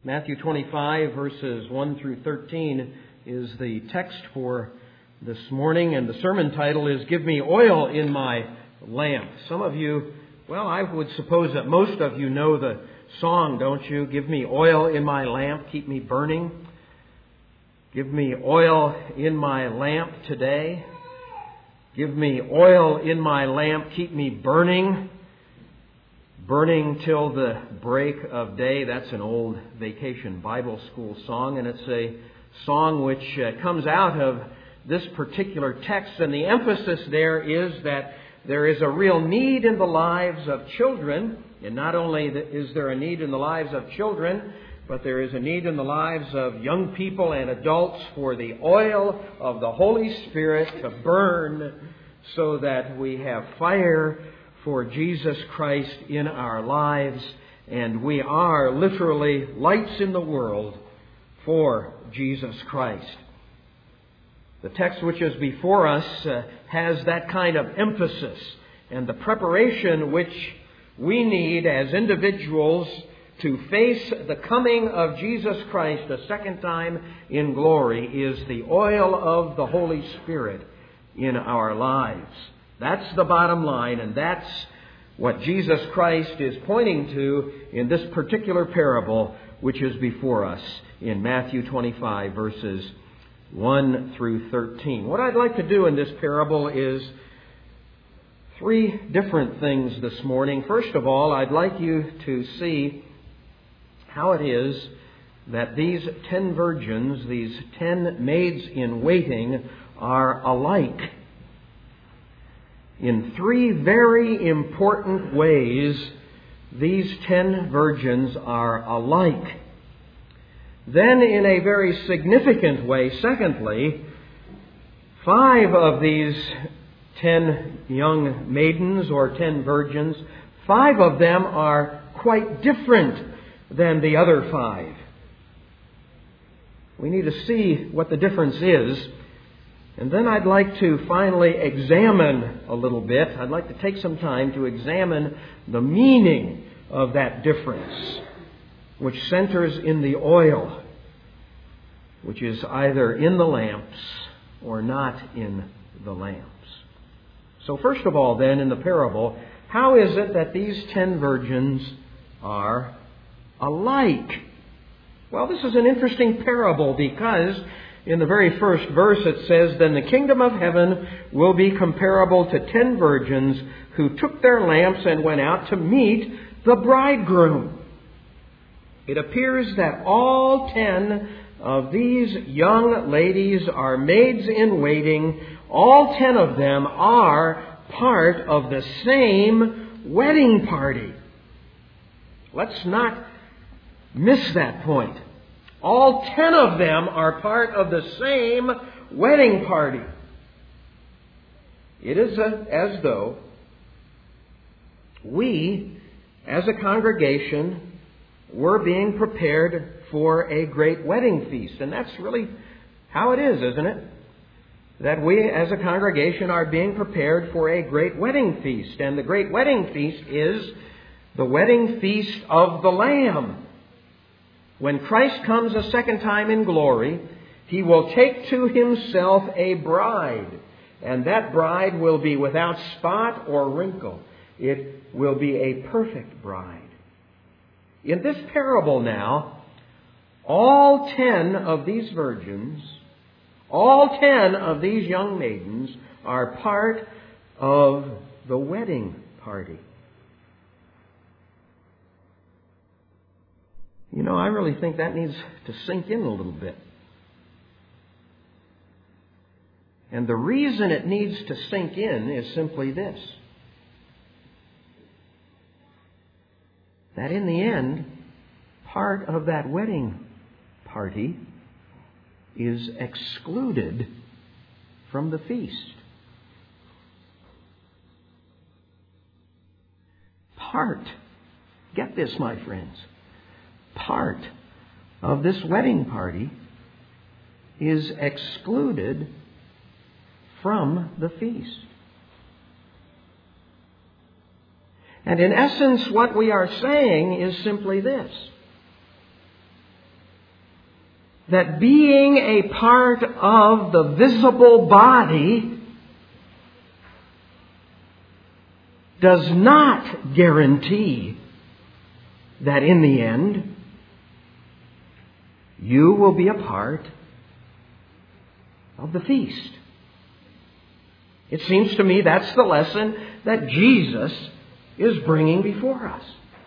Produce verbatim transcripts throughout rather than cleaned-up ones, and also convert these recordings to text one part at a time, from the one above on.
Matthew twenty-five, verses one through thirteen is the text for this morning, and the sermon title is Give Me Oil in My Lamp. Some of you, well, I would suppose that most of you know the song, don't you? Give me oil in my lamp, keep me burning. Give me oil in my lamp today. Give me oil in my lamp, keep me burning. Burning till the break of day. That's an old vacation Bible school song, and it's a song which uh, comes out of this particular text. And the emphasis there is that there is a real need in the lives of children. And not only is there a need in the lives of children, but there is a need in the lives of young people and adults for the oil of the Holy Spirit to burn so that we have fire for Jesus Christ in our lives, and we are literally lights in the world for Jesus Christ. The text which is before us uh, has that kind of emphasis, and the preparation which we need as individuals to face the coming of Jesus Christ a second time in glory is the oil of the Holy Spirit in our lives. That's the bottom line, and that's what Jesus Christ is pointing to in this particular parable, which is before us in Matthew twenty-five, verses one through thirteen. What I'd like to do in this parable is three different things this morning. First of all, I'd like you to see how it is that these ten virgins, these ten maids in waiting, are alike. In three very important ways, these ten virgins are alike. Then, in a very significant way, secondly, five of these ten young maidens or ten virgins, five of them are quite different than the other five. We need to see what the difference is. And then I'd like to finally examine a little bit. I'd like to take some time to examine the meaning of that difference, which centers in the oil, which is either in the lamps or not in the lamps. So first of all, then, in the parable, how is it that these ten virgins are alike? Well, this is an interesting parable because in the very first verse it says, Then the kingdom of heaven will be comparable to ten virgins who took their lamps and went out to meet the bridegroom. It appears that all ten of these young ladies are maids in waiting. All ten of them are part of the same wedding party. Let's not miss that point. All ten of them are part of the same wedding party. It is a, as though we, as a congregation, were being prepared for a great wedding feast. And that's really how it is, isn't it? That we, as a congregation, are being prepared for a great wedding feast. And the great wedding feast is the wedding feast of the Lamb. When Christ comes a second time in glory, He will take to Himself a bride. And that bride will be without spot or wrinkle. It will be a perfect bride. In this parable now, all ten of these virgins, all ten of these young maidens are part of the wedding party. You know, I really think that needs to sink in a little bit. And the reason it needs to sink in is simply this. That in the end, part of that wedding party is excluded from the feast. Part, get this, my friends, part of this wedding party is excluded from the feast. And in essence, what we are saying is simply this. that being a part of the visible body does not guarantee that in the end you will be a part of the feast. It seems to me that's the lesson that Jesus is bringing before us.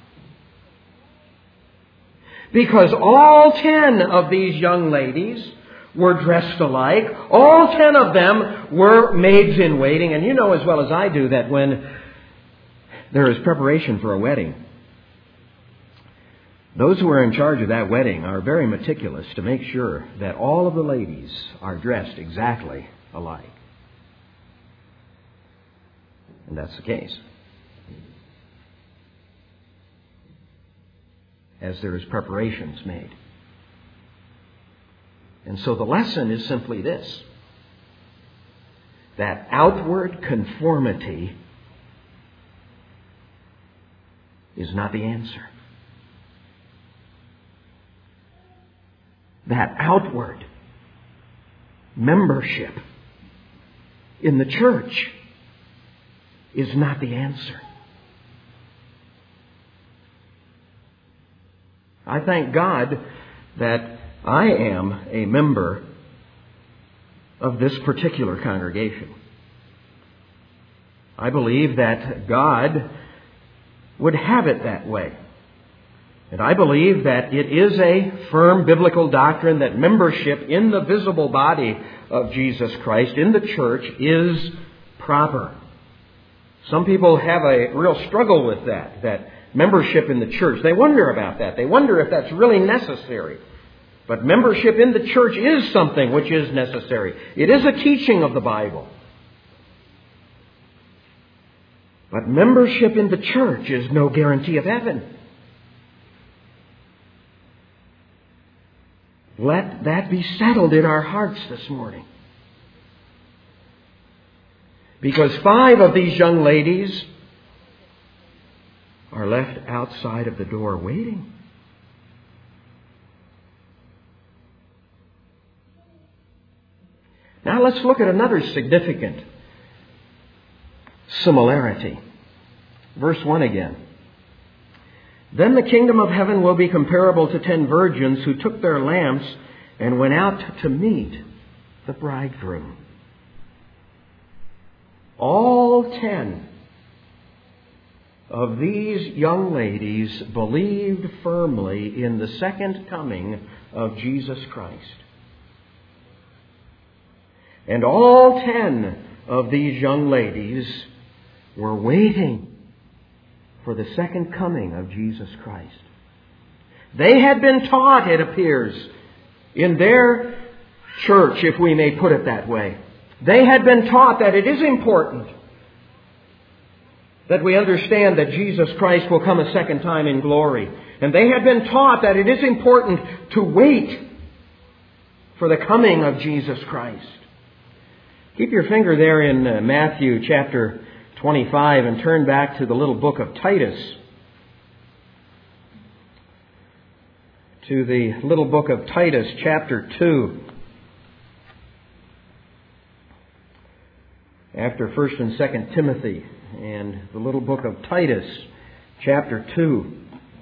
Because all ten of these young ladies were dressed alike. All ten of them were maids in waiting. And you know as well as I do that when there is preparation for a wedding, those who are in charge of that wedding are very meticulous to make sure that all of the ladies are dressed exactly alike. And that's the case. As there is preparations made. And so the lesson is simply this: that outward conformity is not the answer. That outward membership in the church is not the answer. I thank God that I am a member of this particular congregation. I believe that God would have it that way. And I believe that it is a firm biblical doctrine that membership in the visible body of Jesus Christ, in the church, is proper. Some people have a real struggle with that, that membership in the church. They wonder about that. They wonder if that's really necessary. But membership in the church is something which is necessary. It is a teaching of the Bible. But membership in the church is no guarantee of heaven. Let that be settled in our hearts this morning. Because five of these young ladies are left outside of the door waiting. Now let's look at another significant similarity. Verse one again. Then the kingdom of heaven will be comparable to ten virgins who took their lamps and went out to meet the bridegroom. All ten of these young ladies believed firmly in the second coming of Jesus Christ. And all ten of these young ladies were waiting for the second coming of Jesus Christ. They had been taught, it appears, in their church, if we may put it that way. They had been taught that it is important that we understand that Jesus Christ will come a second time in glory. And they had been taught that it is important to wait for the coming of Jesus Christ. Keep your finger there in uh, Matthew chapter twenty-five and turn back to the little book of Titus. To the little book of Titus chapter two. After First and Second Timothy, and the little book of Titus, chapter two.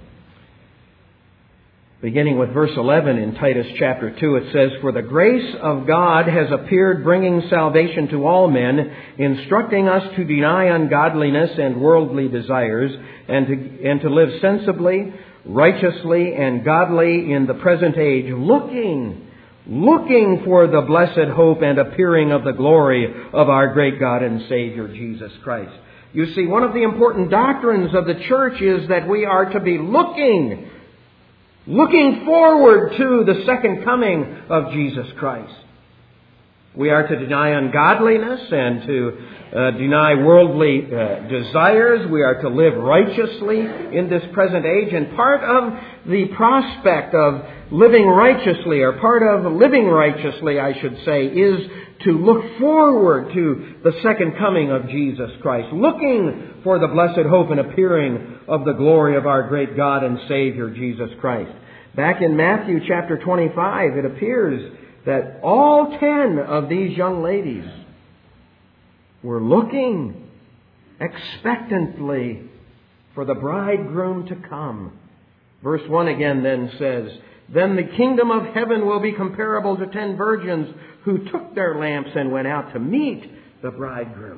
Beginning with verse eleven in Titus chapter two, it says, "For the grace of God has appeared, bringing salvation to all men, instructing us to deny ungodliness and worldly desires, and to, and to live sensibly, righteously, and godly in the present age, looking looking for the blessed hope and appearing of the glory of our great God and Savior, Jesus Christ." You see, one of the important doctrines of the church is that we are to be looking, looking forward to the second coming of Jesus Christ. We are to deny ungodliness and to uh, deny worldly uh, desires. We are to live righteously in this present age. And part of the prospect of living righteously, or part of living righteously, I should say, is to look forward to the second coming of Jesus Christ, looking for the blessed hope and appearing of the glory of our great God and Savior, Jesus Christ. Back in Matthew chapter twenty-five, it appears that all ten of these young ladies were looking expectantly for the bridegroom to come. Verse one again then says, "Then the kingdom of heaven will be comparable to ten virgins who took their lamps and went out to meet the bridegroom."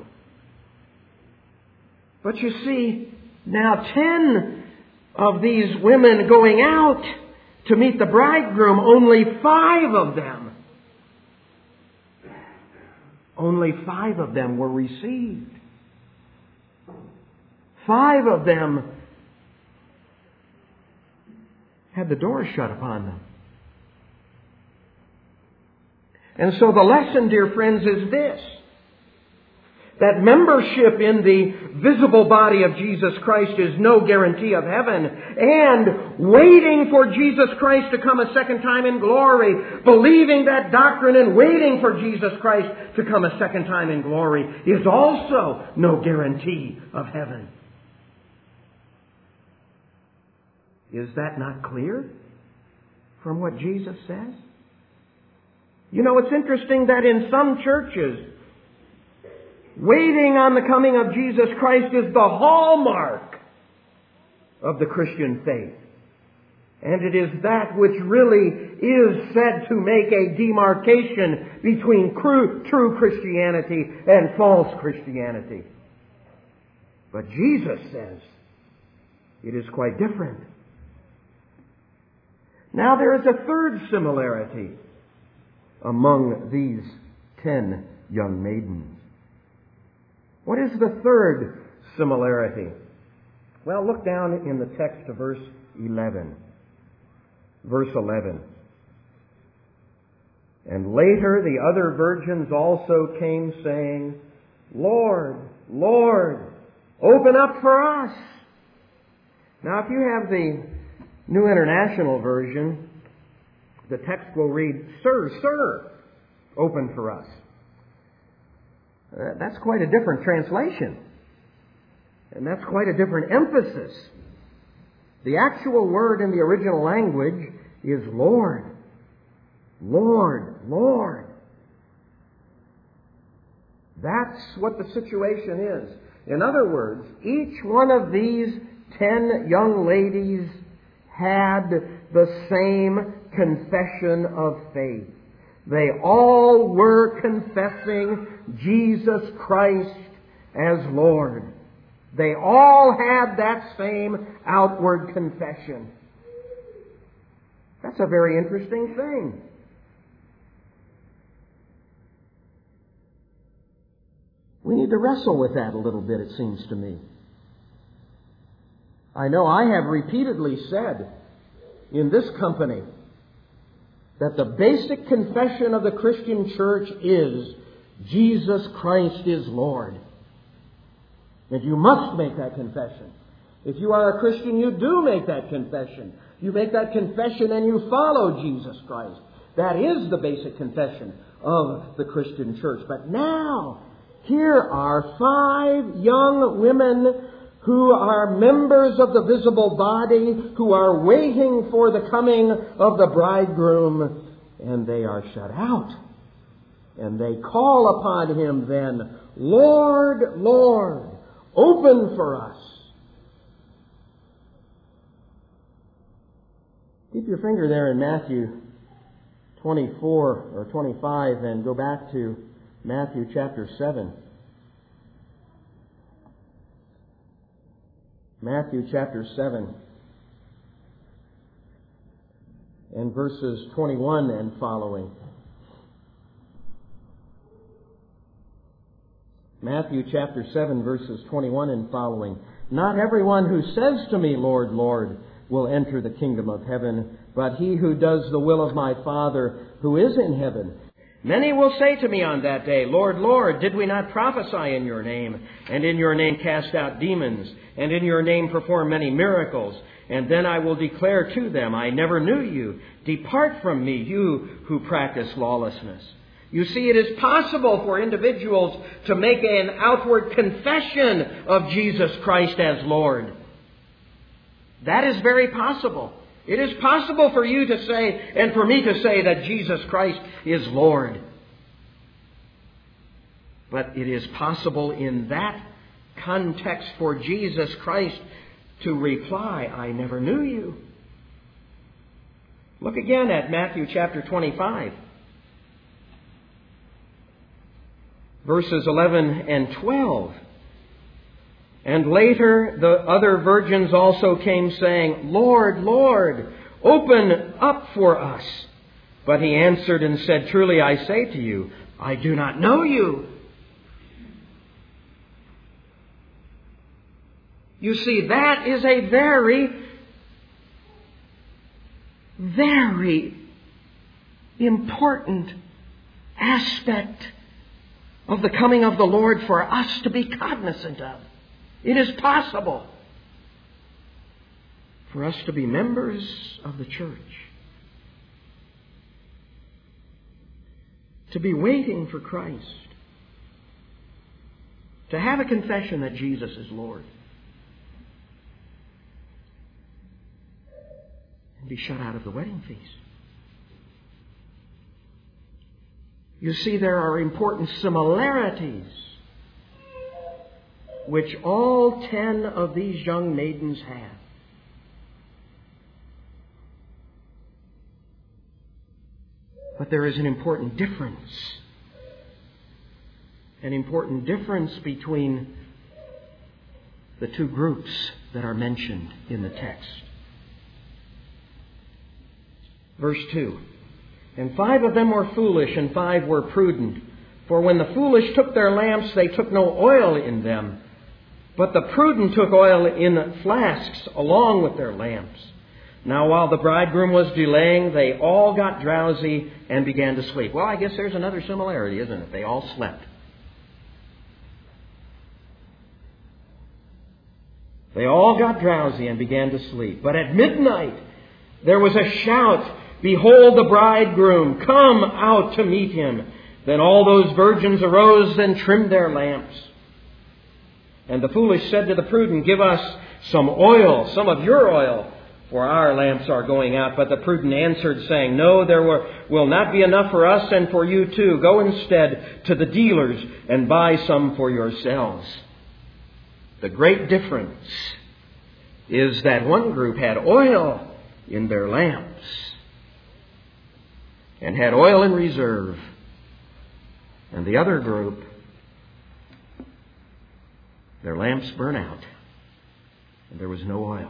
But you see, now ten of these women going out to meet the bridegroom, only five of them, only five of them were received. Five of them had the door shut upon them. And so the lesson, dear friends, is this: that membership in the visible body of Jesus Christ is no guarantee of heaven. And waiting for Jesus Christ to come a second time in glory, believing that doctrine and waiting for Jesus Christ to come a second time in glory, is also no guarantee of heaven. Is that not clear from what Jesus says? You know, it's interesting that in some churches, waiting on the coming of Jesus Christ is the hallmark of the Christian faith. And it is that which really is said to make a demarcation between true Christianity and false Christianity. But Jesus says it is quite different. Now there is a third similarity among these ten young maidens. What is the third similarity? Well, look down in the text to verse eleven. Verse eleven. "And later the other virgins also came, saying, 'Lord, Lord, open up for us.'" Now, if you have the New International Version, the text will read, "Sir, sir, open for us." Uh, that's quite a different translation. And that's quite a different emphasis. The actual word in the original language is Lord. Lord, Lord. That's what the situation is. In other words, each one of these ten young ladies had the same confession of faith. They all were confessing Jesus Christ as Lord. They all had that same outward confession. That's a very interesting thing. We need to wrestle with that a little bit, it seems to me. I know I have repeatedly said in this company that the basic confession of the Christian church is Jesus Christ is Lord. And you must make that confession. If you are a Christian, you do make that confession. You make that confession and you follow Jesus Christ. That is the basic confession of the Christian church. But now, here are five young women who are members of the visible body, who are waiting for the coming of the bridegroom, and they are shut out. And they call upon him then, "Lord, Lord, open for us." Keep your finger there in Matthew twenty-four or twenty-five and go back to Matthew chapter seven. Matthew chapter seven and verses twenty-one and following. Matthew chapter seven, verses twenty-one and following. "Not everyone who says to me, 'Lord, Lord,' will enter the kingdom of heaven, but he who does the will of my Father who is in heaven. Many will say to me on that day, 'Lord, Lord, did we not prophesy in your name, and in your name cast out demons, and in your name perform many miracles?' And then I will declare to them, 'I never knew you. Depart from me, you who practice lawlessness.'" You see, it is possible for individuals to make an outward confession of Jesus Christ as Lord. That is very possible. It is possible for you to say, and for me to say, that Jesus Christ is Lord. But it is possible in that context for Jesus Christ to reply, I never knew you. Look again at Matthew chapter twenty-five. Verses eleven and twelve. And later the other virgins also came, saying, Lord, Lord, open up for us. But he answered and said, Truly I say to you, I do not know you. You see, that is a very, very important aspect of the coming of the Lord for us to be cognizant of. It is possible for us to be members of the church, to be waiting for Christ, to have a confession that Jesus is Lord, and be shut out of the wedding feast. You see, there are important similarities which all ten of these young maidens have. But there is an important difference. An important difference between the two groups that are mentioned in the text. Verse two. And five of them were foolish, and five were prudent. For when the foolish took their lamps, they took no oil in them. But the prudent took oil in flasks along with their lamps. Now while the bridegroom was delaying, they all got drowsy and began to sleep. Well, I guess there's another similarity, isn't it? They all slept. They all got drowsy and began to sleep. But at midnight there was a shout, Behold the bridegroom, come out to meet him. Then all those virgins arose and trimmed their lamps. And the foolish said to the prudent, Give us some oil, some of your oil, for our lamps are going out. But the prudent answered, saying, No, there were, will not be enough for us and for you too. Go instead to the dealers and buy some for yourselves. The great difference is that one group had oil in their lamps and had oil in reserve. And the other group, their lamps burn out and there was no oil.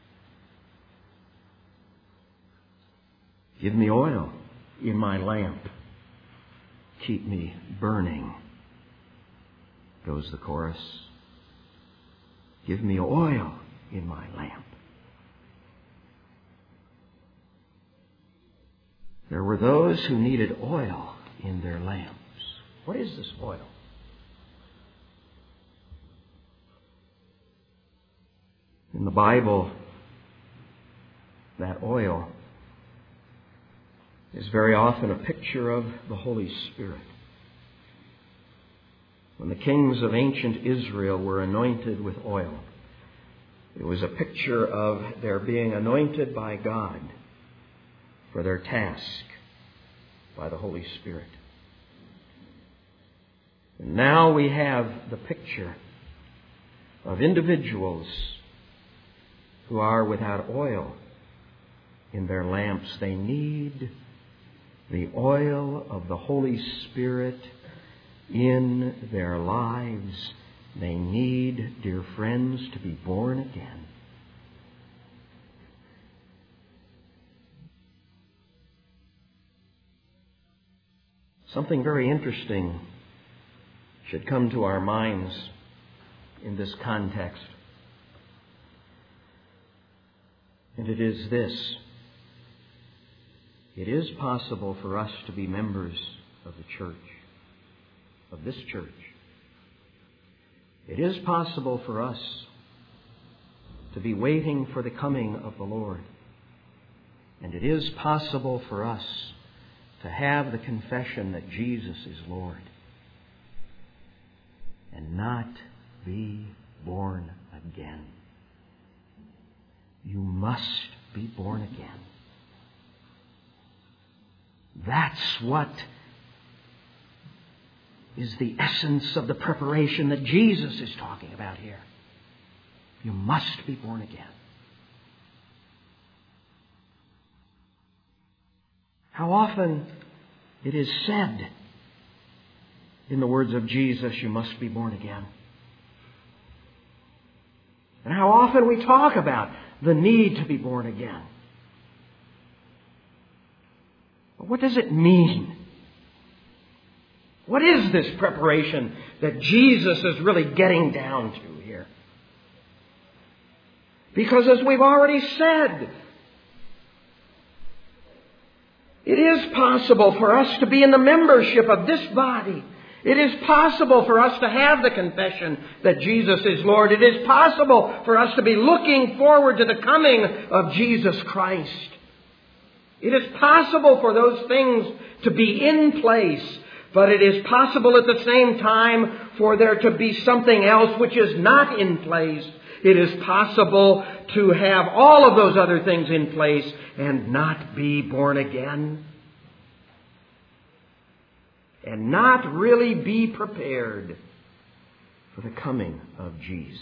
Give me oil in my lamp. Keep me burning, goes the chorus. Give me oil in my lamp. There were those who needed oil in their lamps. What is this oil? In the Bible, that oil is very often a picture of the Holy Spirit. When the kings of ancient Israel were anointed with oil, it was a picture of their being anointed by God for their task by the Holy Spirit. And now we have the picture of individuals who are without oil in their lamps. They need the oil of the Holy Spirit in their lives. They need, dear friends, to be born again. Something very interesting should come to our minds in this context. And it is this. It is possible for us to be members of the church, of this church. It is possible for us to be waiting for the coming of the Lord. And it is possible for us to have the confession that Jesus is Lord and not be born again. You must be born again. That's what is the essence of the preparation that Jesus is talking about here. You must be born again. How often it is said in the words of Jesus, you must be born again. And how often we talk about the need to be born again. But what does it mean? What is this preparation that Jesus is really getting down to here? Because as we've already said, it is possible for us to be in the membership of this body. It is possible for us to have the confession that Jesus is Lord. It is possible for us to be looking forward to the coming of Jesus Christ. It is possible for those things to be in place, but it is possible at the same time for there to be something else which is not in place. It is possible to have all of those other things in place and not be born again. And not really be prepared for the coming of Jesus.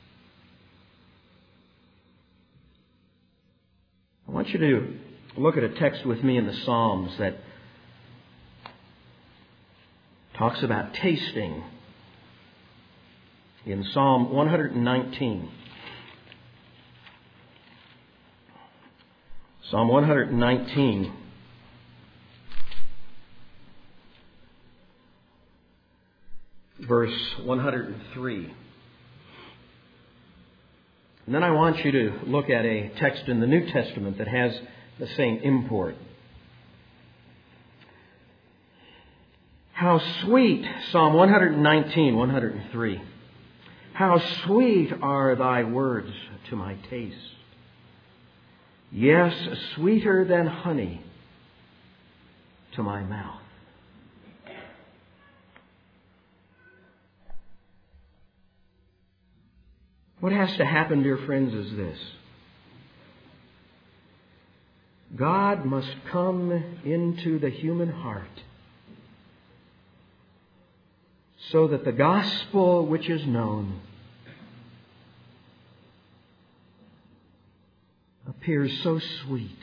I want you to look at a text with me in the Psalms that talks about tasting. In Psalm one nineteen. Psalm one nineteen. Verse one hundred three. And then I want you to look at a text in the New Testament that has the same import. How sweet, Psalm one nineteen, one hundred three. How sweet are thy words to my taste. Yes, sweeter than honey to my mouth. What has to happen, dear friends, is this. God must come into the human heart so that the gospel which is known appears so sweet,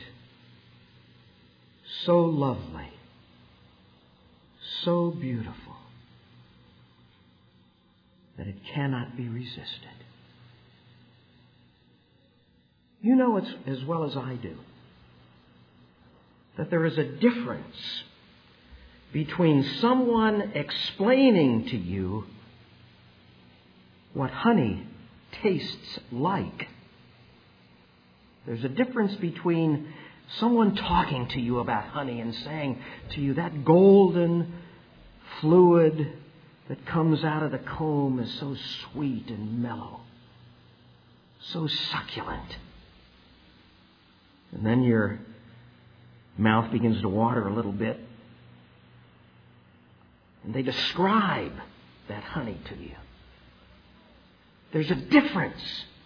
so lovely, so beautiful that it cannot be resisted. You know it's as well as I do that there is a difference between someone explaining to you what honey tastes like. There's a difference between someone talking to you about honey and saying to you that golden fluid that comes out of the comb is so sweet and mellow, so succulent. And then your mouth begins to water a little bit. And they describe that honey to you. There's a difference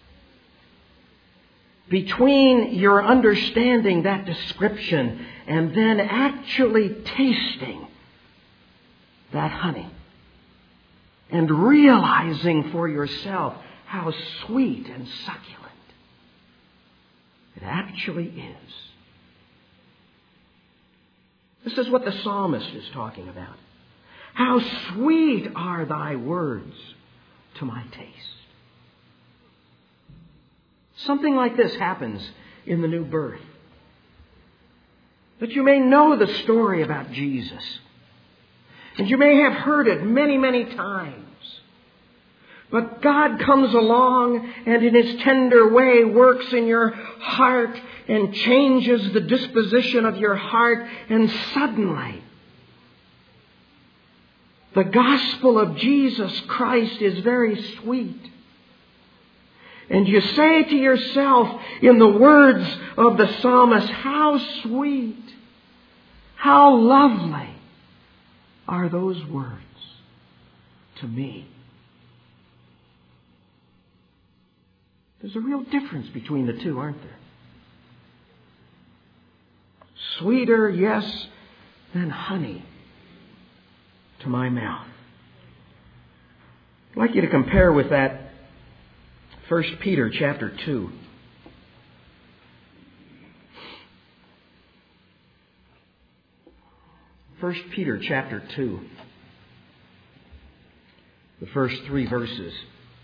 between your understanding that description and then actually tasting that honey and realizing for yourself how sweet and succulent it actually is. This is what the psalmist is talking about. How sweet are thy words to my taste. Something like this happens in the new birth. That you may know the story about Jesus. And you may have heard it many, many times. But God comes along and in His tender way works in your heart and changes the disposition of your heart. And suddenly, the gospel of Jesus Christ is very sweet. And you say to yourself in the words of the psalmist, how sweet, how lovely are those words to me. There's a real difference between the two, aren't there? sweeter, yes, than honey to my mouth. I'd like you to compare with that First Peter chapter two. First Peter chapter two. The first three verses.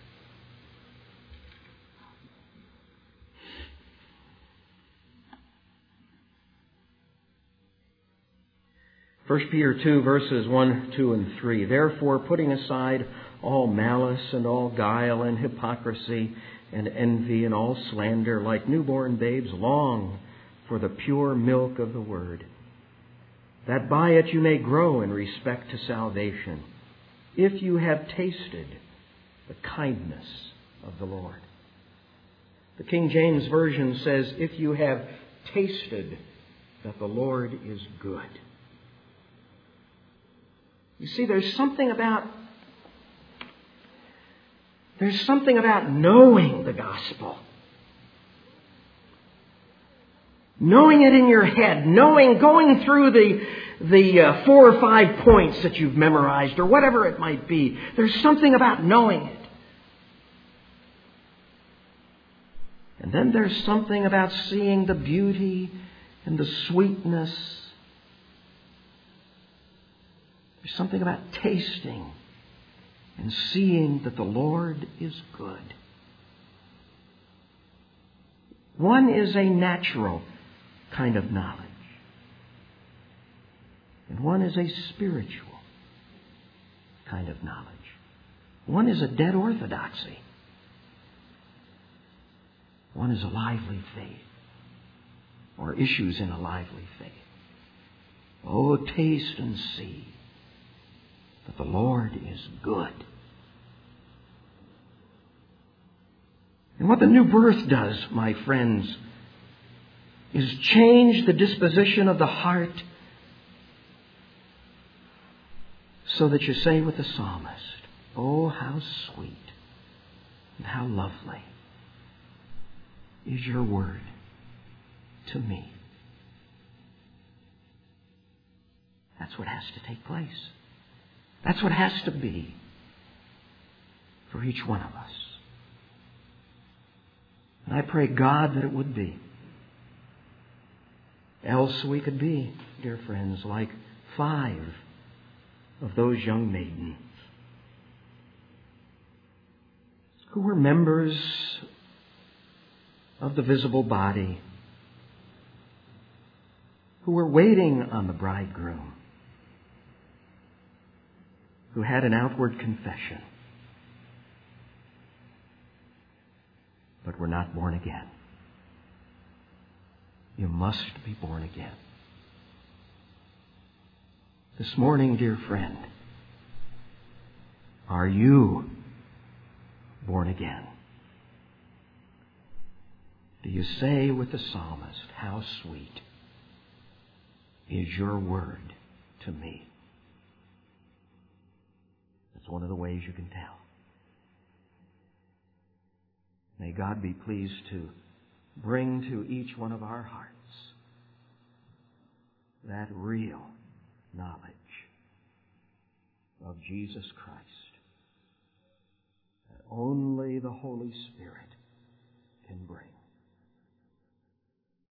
First Peter two, verses one, two, and three. Therefore, putting aside all malice and all guile and hypocrisy and envy and all slander, like newborn babes, long for the pure milk of the Word, that by it you may grow in respect to salvation, if you have tasted the kindness of the Lord. The King James Version says, if you have tasted that the Lord is good. You see, there's something about there's something about knowing the gospel. Knowing it in your head, knowing, going through the the uh, four or five points that you've memorized or whatever it might be. There's something about knowing it. And then there's something about seeing the beauty and the sweetness. There's something about tasting and seeing that the Lord is good. One is a natural kind of knowledge, and one is a spiritual kind of knowledge. One is a dead orthodoxy. One is a lively faith, or issues in a lively faith. Oh, taste and see that the Lord is good. And what the new birth does, my friends, is change the disposition of the heart so that you say with the psalmist, oh, how sweet and how lovely is your word to me. That's what has to take place. That's what has to be for each one of us. And I pray, God, that it would be. Else we could be, dear friends, like five of those young maidens who were members of the visible body, who were waiting on the bridegroom, who had an outward confession, but were not born again. You must be born again. This morning, dear friend, are you born again? Do you say with the psalmist, how sweet is your word to me? That's one of the ways you can tell. May God be pleased to bring to each one of our hearts that real knowledge of Jesus Christ that only the Holy Spirit can bring.